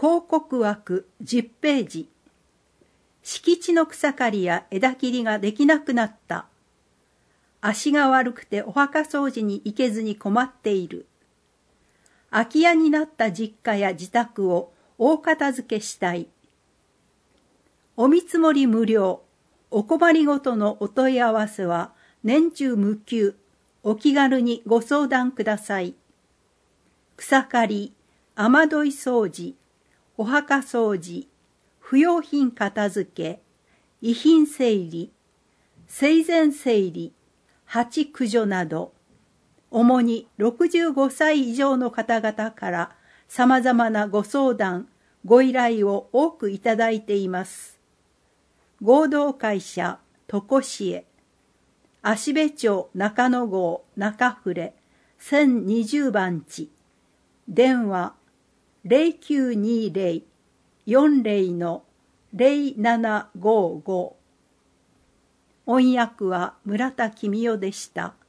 広告枠10ページ。敷地の草刈りや枝切りができなくなった。足が悪くてお墓掃除に行けずに困っている。空き家になった実家や自宅を大片付けしたい。お見積もり無料。お困りごとのお問い合わせは年中無給。お気軽にご相談ください。草刈り、雨どい掃除、お墓掃除、不用品片付け、遺品整理、生前整理、蜂駆除など、主に65歳以上の方々から様々なご相談、ご依頼を多くいただいています。合同会社、床市へ、芦部町中野郷中暮1020番地、電話 0920-40-0755。音訳は村田公代でした。